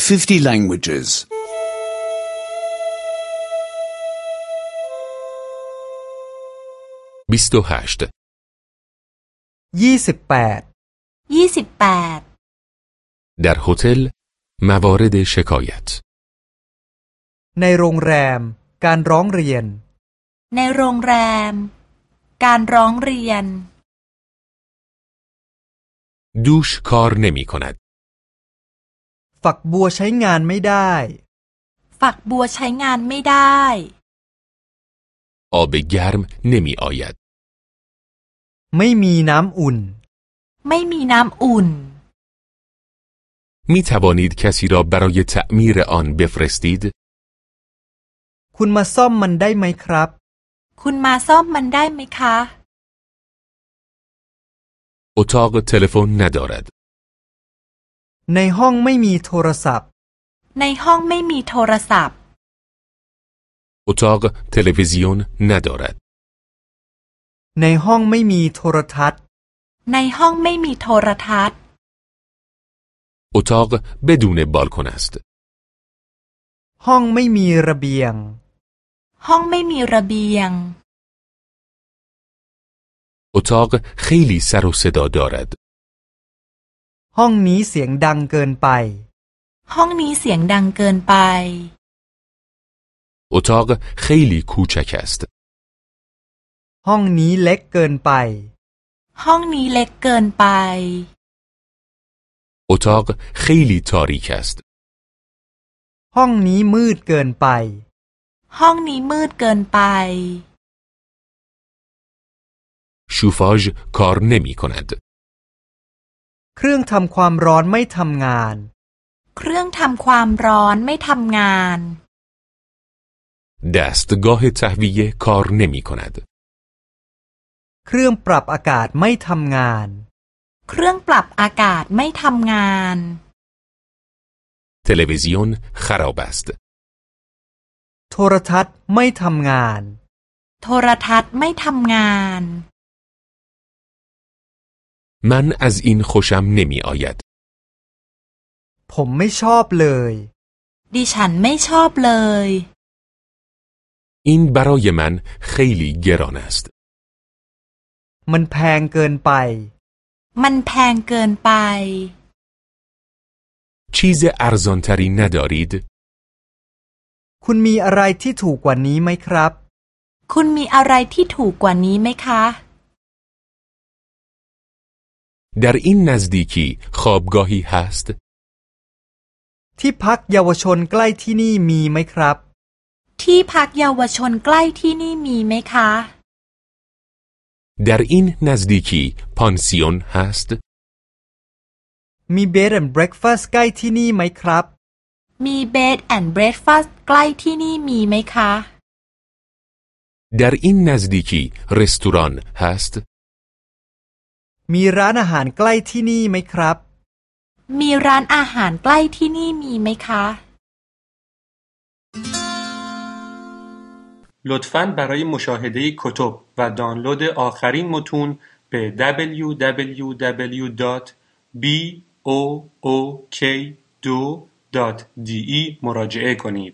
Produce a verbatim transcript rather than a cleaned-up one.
fifty languages. بیست و هشت. ยี่สิบแปดยี่สิบแปด در هتل موارد شکایت. ในโรงแรมการร้องเรียนในโรงแรมการร้องเรียน دوش کار نمی کند. ฝักบัวใช้งานไม่ได้ฝักบัวใช้งานไม่ได้ آب گرم نمی آید. ไม่มีน้ำอุ่นไม่มีน้ำอุ่น می توانید کسی را برای تعمیر آن بفرستید؟ คุณมาซ่อมมันได้ไหมครับคุณมาซ่อมมันได้ไหมคะ اتاق تلفن ندارد. ในห้องไม่มีโทรศัพท์ในห้องไม่มีโทรศัพท์ اتاق تلویزیون ندارد. ในห้องไม่มีโทรทัศน์ในห้องไม่มีโทรทัศน์ اتاق بدون بالکن است. ห้องไม่มีระเบียงห้องไม่มีระเบียง اتاق خیلی سر و صدا دارد. ห้องนี้เสียงดังเกินไปห้องนี้เสียงดังเกินไป اتاق خیلی کوچک است. ห้องนี้เล็กเกินไปห้องนี้เล็กเกินไป اتاق خیلی تاریک است. ห้องนี้มืดเกินไปห้องนี้มืดเกินไป شوفاژ کار نمی کند. เครื่องทำความร้อนไม่ทำงานเครื่องทำความร้อนไม่ทำงาน دستگاه تهویه کار نمی کند. เครื่องปรับอากาศไม่ทำงานเครื่องปรับอากาศไม่ทำงาน تلویزیون خراب است. โทรทัศน์ไม่ทำงานโทรทัศน์ไม่ทำงาน من از این خوشم نمی آید. ผมไม่ชอบเลยดิฉันไม่ชอบเลย این برای من خیلی گران است. มันแพงเกินไปมันแพงเกินไป چیز ارزانتری ندارید؟ คุณมีอะไรที่ถูกกว่านี้ไหมครับคุณมีอะไรที่ถูกกว่านี้ไหมคะ در این نزدیکی خوابگاهی هست؟ ที่พักเยาวชนใกล้ที่นี่มีไหมครับที่พักเยาวชนใกล้ที่นี่มีไหมคะ در این نزدیکی پانسیون هست؟ มี Bed and Breakfast ใกล้ที่นี่ไหมครับมี Bed and Breakfast ใกล้ที่นี่มีไหมคะ در این نزدیکی رستوران هست؟ มีร้านอาหารใกล้ที่นี่ไหมครับมีร้านอาหารใกล้ที่นี่มีไหมคะ لطفاً برای مشاهده کتب و دانلود آخرین متون به دبلیو دبلیو دبلیو دات بی او او کی دو دات دی ای مراجعه کنید.